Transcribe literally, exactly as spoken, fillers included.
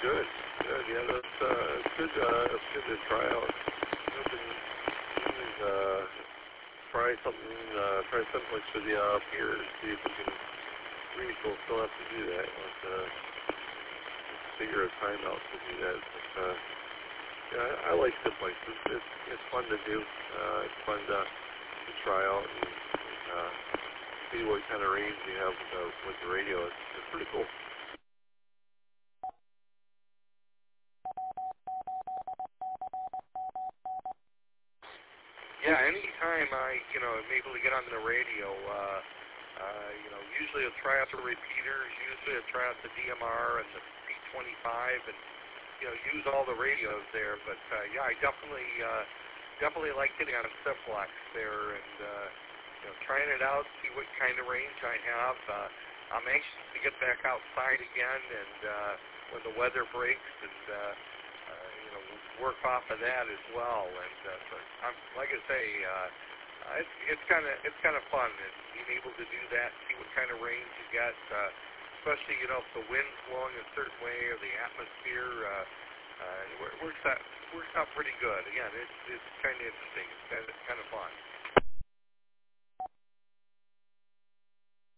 good. Good. Yeah, that's uh, it's good. Uh, it's good to try out. You can always uh, try something. Uh, try someplace with you up here. See if we can. We will still have to do that. But, uh, figure a time out to do that. But, uh, yeah, I, I like the places. It's it's fun to do. Uh, it's fun to, to try out and, and uh, see what kind of range you have with the, with the radio. It's, it's pretty cool. Yeah, anytime I, you know, am able to get on the radio, uh, uh, you know, usually I'll try out the repeaters, usually I'll try out the D M R and the P twenty-five and, you know, use all the radios there. But, uh, yeah, I definitely, uh, definitely like getting on Simplex there and, uh, you know, trying it out, see what kind of range I have. Uh, I'm anxious to get back outside again and, uh, when the weather breaks and, uh, Uh, you know, work off of that as well, and uh, so I'm, like I say, uh, uh, it's it's kind of it's kind of fun and being able to do that, see what kind of range you get, uh, especially you know if the wind's blowing a certain way or the atmosphere uh, uh, it works out works out pretty good. Again, it's it's kind of interesting. It's kind of kind of fun.